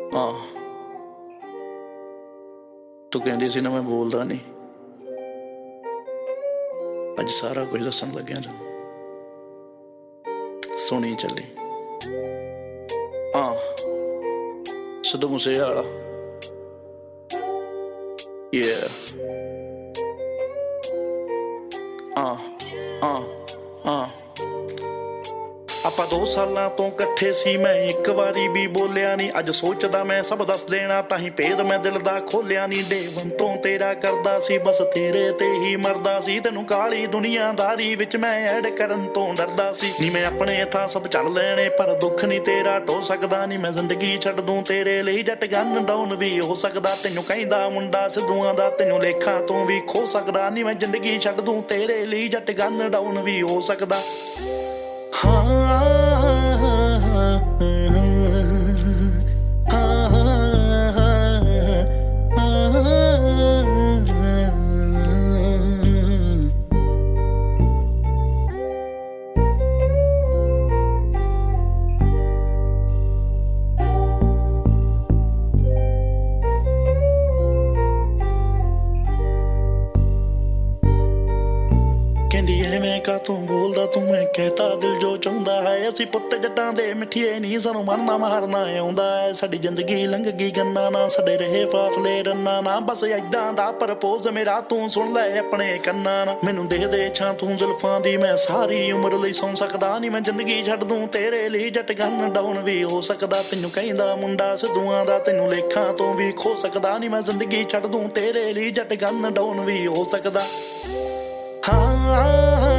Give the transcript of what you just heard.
ਹਾਂ ਤੂੰ ਕਹਿੰਦੀ ਸੀ ਨਾ ਮੈਂ ਬੋਲਦਾ ਨਹੀਂ, ਅੱਜ ਸਾਰਾ ਕੁਝ ਦੱਸਣ ਲੱਗਿਆ ਤੈਨੂੰ, ਸੁਣੀ ਚੱਲੀ। ਸਿੱਧੂ ਮੂਸੇਵਾਲਾ ਆਪਾਂ 2 ਸਾਲਾਂ ਤੋਂ ਇਕੱਠੇ ਸੀ, ਮੈਂ ਇੱਕ ਵਾਰੀ ਵੀ ਬੋਲਿਆ ਨੀ। ਅੱਜ ਸੋਚਦਾ ਮੈਂ ਸਭ ਦੱਸ ਦੇਣਾ, ਤਾਂ ਹੀ ਭੇਦ ਮੈਂ ਦਿਲ ਦਾ ਖੋਲਿਆ ਨੀ। ਡੇਵਨ ਤੋਂ ਤੇਰਾ ਕਰਦਾ ਸੀ, ਬਸ ਤੇਰੇ ਤੇ ਹੀ ਮਰਦਾ ਸੀ। ਤੈਨੂੰ ਕਾਲੀ ਦੁਨੀਆਦਾਰੀ ਵਿੱਚ ਮੈਂ ਐਡ ਕਰਨ ਤੋਂ ਡਰਦਾ ਸੀ। ਨੀ ਮੈਂ ਆਪਣੇ ਥਾਂ ਸਭ ਚੱਲ ਲੈਣੇ, ਪਰ ਦੁੱਖ ਨੀ ਤੇਰਾ ਢੋ ਸਕਦਾ। ਨੀ ਮੈਂ ਜ਼ਿੰਦਗੀ ਛੱਡ ਦੂੰ ਤੇਰੇ ਲਈ, ਜੱਟ ਗਨ ਡਾਊਨ ਵੀ ਹੋ ਸਕਦਾ। ਤੈਨੂੰ ਕਹਿੰਦਾ ਮੁੰਡਾ ਸਿੱਧੂਆਂ ਦਾ, ਤੈਨੂੰ ਲੇਖਾਂ ਤੋਂ ਵੀ ਖੋ ਸਕਦਾ। ਨੀ ਮੈਂ ਜ਼ਿੰਦਗੀ ਛੱਡ ਦੂੰ ਤੇਰੇ ਲਈ, ਜੱਟ ਗਨ ਡਾਊਨ ਵੀ ਹੋ ਸਕਦਾ। ਕਹਿੰਦੀ ਐਵੇਂ ਕਾਤੋਂ ਬੋਲਦਾ ਤੂੰ, ਮੈਂ ਕਹਿਤਾ ਦਿਲ ਜੋ ਚਾਹੁੰਦਾ ਹੈ। ਅਸੀਂ ਪੁੱਤ ਜੱਟਾਂ ਦੇ ਮਿੱਠੀਏ ਨਹੀਂ, ਸਾਨੂੰ ਮਰਨਾ ਮਾਰਨਾ ਆਉਂਦਾ ਹੈ। ਸਾਡੀ ਜ਼ਿੰਦਗੀ ਲੰਘ ਗਈ ਗੰਨਾ ਨਾ, ਸਾਡੇ ਰਹੇ ਫਾਸਲੇ ਰੰਨਾ ਨਾ। ਬਸ ਏਦਾਂ ਦਾ ਪ੍ਰਪੋਜ਼ ਮੇਰਾ ਤੂੰ ਸੁਣ ਲੈ ਆਪਣੇ ਕੰਨਾਂ ਨਾ। ਮੈਨੂੰ ਦੇ ਦੇ ਛਾਂ ਤੂੰ ਜ਼ੁਲਫਾਂ ਦੀ, ਮੈਂ ਸਾਰੀ ਉਮਰ ਲਈ ਸੌਂ ਸਕਦਾ। ਨੀ ਮੈਂ ਜ਼ਿੰਦਗੀ ਛੱਡ ਦੂੰ ਤੇਰੇ ਲਈ, ਜੱਟ ਗਨ ਡਾਊਨ ਵੀ ਹੋ ਸਕਦਾ। ਤੈਨੂੰ ਕਹਿੰਦਾ ਮੁੰਡਾ ਸਿੱਧੂਆਂ ਦਾ, ਤੈਨੂੰ ਲੇਖਾਂ ਤੋਂ ਵੀ ਖੋ ਸਕਦਾ। ਨੀ ਮੈਂ ਜ਼ਿੰਦਗੀ ਛੱਡ ਦੂੰ ਤੇਰੇ ਲਈ, ਜੱਟ ਗਨ ਡਾਊਨ ਵੀ ਹੋ ਸਕਦਾ।